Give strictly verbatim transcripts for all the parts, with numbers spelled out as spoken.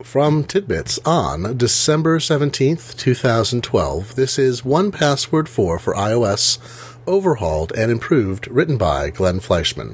From Tidbits on December seventeenth, two thousand twelve, this is one Password four for iOS, overhauled and improved, written by Glenn Fleischman.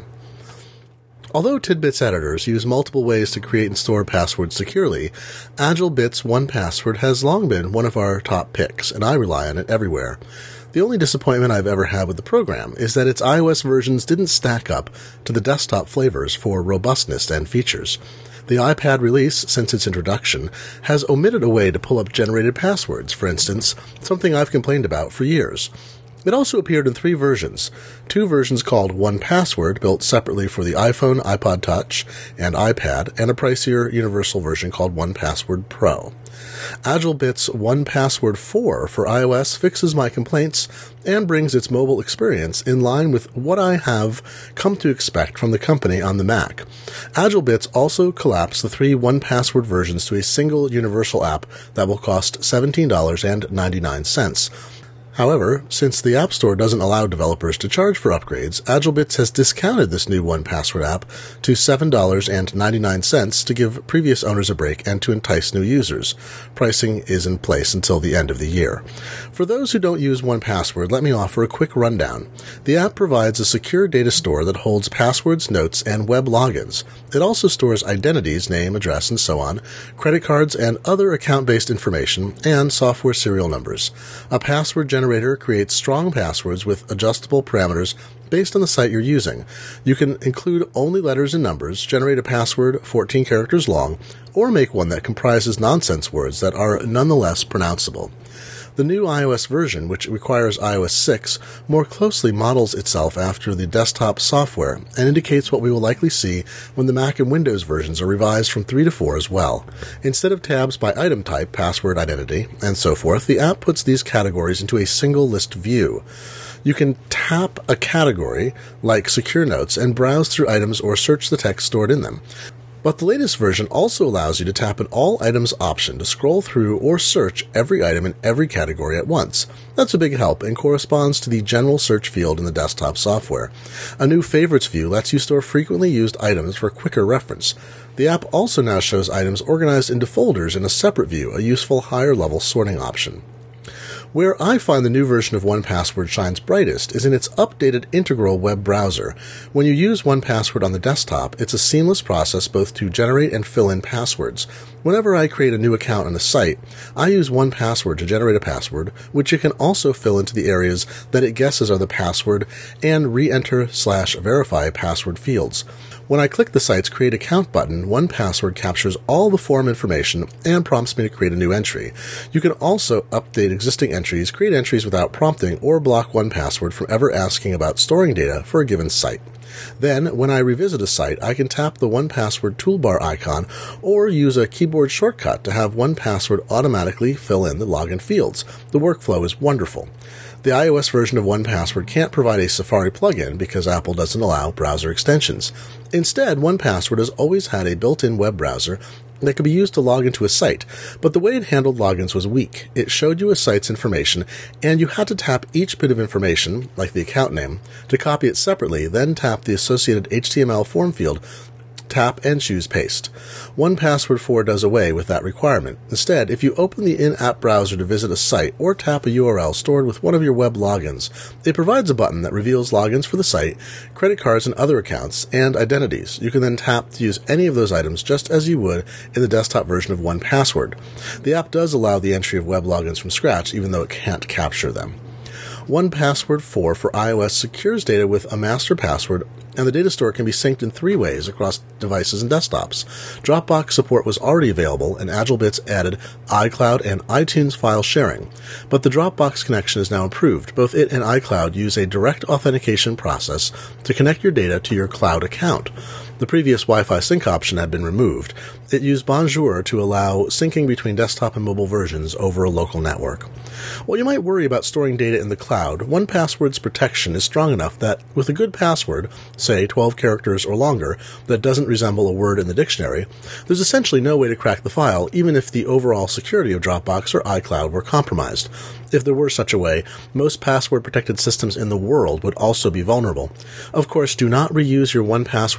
Although Tidbits editors use multiple ways to create and store passwords securely, AgileBits one Password has long been one of our top picks, and I rely on it everywhere. The only disappointment I've ever had with the program is that its iOS versions didn't stack up to the desktop flavors for robustness and features. The iPad release, since its introduction, has omitted a way to pull up generated passwords, for instance, something I've complained about for years. It also appeared in three versions, two versions called one Password, built separately for the iPhone, iPod Touch, and iPad, and a pricier universal version called one Password Pro. AgileBits one Password four for iOS fixes my complaints and brings its mobile experience in line with what I have come to expect from the company on the Mac. AgileBits also collapsed the three one Password versions to a single universal app that will cost seventeen dollars and ninety-nine cents. However, since the App Store doesn't allow developers to charge for upgrades, AgileBits has discounted this new one Password app to seven dollars and ninety-nine cents to give previous owners a break and to entice new users. Pricing is in place until the end of the year. For those who don't use one Password, let me offer a quick rundown. The app provides a secure data store that holds passwords, notes, and web logins. It also stores identities, name, address, and so on, credit cards, and other account-based information, and software serial numbers. A password generator creates strong passwords with adjustable parameters based on the site you're using. You can include only letters and numbers, generate a password fourteen characters long, or make one that comprises nonsense words that are nonetheless pronounceable. The new iOS version, which requires iOS six, more closely models itself after the desktop software and indicates what we will likely see when the Mac and Windows versions are revised from three to four as well. Instead of tabs by item type, password, identity, and so forth, the app puts these categories into a single list view. You can tap a category, like Secure Notes, and browse through items or search the text stored in them. But the latest version also allows you to tap an All Items option to scroll through or search every item in every category at once. That's a big help and corresponds to the general search field in the desktop software. A new Favorites view lets you store frequently used items for quicker reference. The app also now shows items organized into folders in a separate view, a useful higher-level sorting option. Where I find the new version of one Password shines brightest is in its updated integral web browser. When you use one Password on the desktop, it's a seamless process both to generate and fill in passwords. Whenever I create a new account on a site, I use one Password to generate a password, which it can also fill into the areas that it guesses are the password and re-enter slash verify password fields. When I click the site's Create Account button, one Password captures all the form information and prompts me to create a new entry. You can also update existing entries, create entries without prompting, or block one Password from ever asking about storing data for a given site. Then, when I revisit a site, I can tap the one Password toolbar icon or use a keyboard shortcut to have one Password automatically fill in the login fields. The workflow is wonderful. The iOS version of one Password can't provide a Safari plugin because Apple doesn't allow browser extensions. Instead, one Password has always had a built-in web browser that could be used to log into a site, but the way it handled logins was weak. It showed you a site's information, and you had to tap each bit of information, like the account name, to copy it separately, then tap the associated H T M L form field, tap and choose Paste. one Password four does away with that requirement. Instead, if you open the in-app browser to visit a site or tap a U R L stored with one of your web logins, it provides a button that reveals logins for the site, credit cards and other accounts, and identities. You can then tap to use any of those items just as you would in the desktop version of one Password. The app does allow the entry of web logins from scratch, even though it can't capture them. one Password four for iOS secures data with a master password, and the data store can be synced in three ways across devices and desktops. Dropbox support was already available, and AgileBits added iCloud and iTunes file sharing. But the Dropbox connection is now improved. Both it and iCloud use a direct authentication process to connect your data to your cloud account. The previous Wi-Fi sync option had been removed. It used Bonjour to allow syncing between desktop and mobile versions over a local network. While you might worry about storing data in the cloud, one Password's protection is strong enough that, with a good password, say twelve characters or longer, that doesn't resemble a word in the dictionary, there's essentially no way to crack the file, even if the overall security of Dropbox or iCloud were compromised. If there were such a way, most password-protected systems in the world would also be vulnerable. Of course, do not reuse your one Password password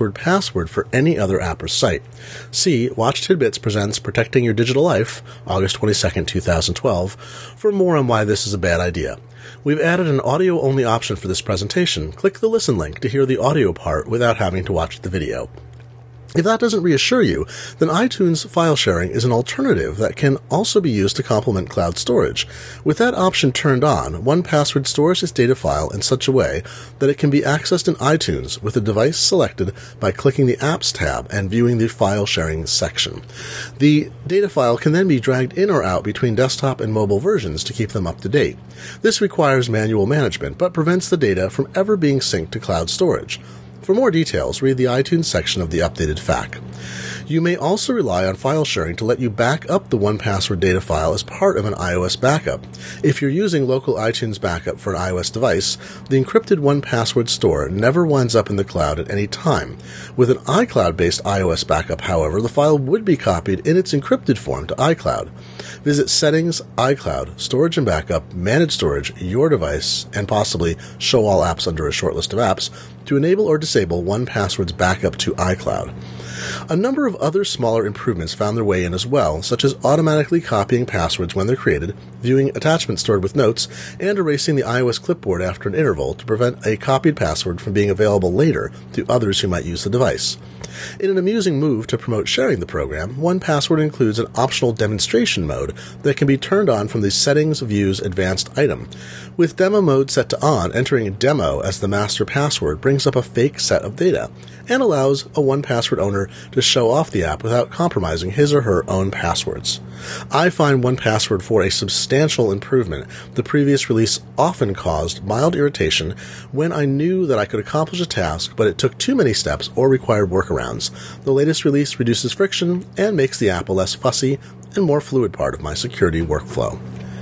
password for any other app or site. See Watch Tidbits Presents Protecting Your Digital Life, August twenty-second, twenty twelve, for more on why this is a bad idea. We've added an audio-only option for this presentation. Click the listen link to hear the audio part without having to watch the video. If that doesn't reassure you, then iTunes file sharing is an alternative that can also be used to complement cloud storage. With that option turned on, one Password stores its data file in such a way that it can be accessed in iTunes with the device selected by clicking the Apps tab and viewing the file sharing section. The data file can then be dragged in or out between desktop and mobile versions to keep them up to date. This requires manual management, but prevents the data from ever being synced to cloud storage. For more details, read the iTunes section of the updated F A Q. You may also rely on file sharing to let you back up the one Password data file as part of an iOS backup. If you're using local iTunes backup for an iOS device, the encrypted one Password store never winds up in the cloud at any time. With an iCloud-based iOS backup, however, the file would be copied in its encrypted form to iCloud. Visit Settings, iCloud, Storage and Backup, Manage Storage, Your Device, and possibly Show All Apps under a short list of apps to enable or disable one Password's backup to iCloud. A number of other smaller improvements found their way in as well, such as automatically copying passwords when they're created, viewing attachments stored with notes, and erasing the iOS clipboard after an interval to prevent a copied password from being available later to others who might use the device. In an amusing move to promote sharing the program, one Password includes an optional demonstration mode that can be turned on from the Settings Views Advanced item. With demo mode set to on, entering demo as the master password brings up a fake set of data and allows a one Password owner to show off the app without compromising his or her own passwords. I find one Password for a substantial improvement. The previous release often caused mild irritation when I knew that I could accomplish a task, but it took too many steps or required workarounds. The latest release reduces friction and makes the app a less fussy and more fluid part of my security workflow.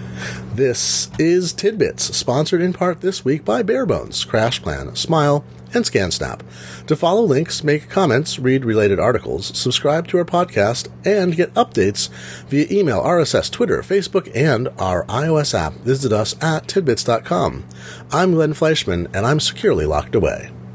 This is Tidbits, sponsored in part this week by Barebones, CrashPlan, Smile, and ScanSnap. To follow links, make comments, read related articles, subscribe to our podcast, and get updates via email, R S S, Twitter, Facebook, and our iOS app, visit us at tidbits dot com. I'm Glenn Fleischman, and I'm securely locked away.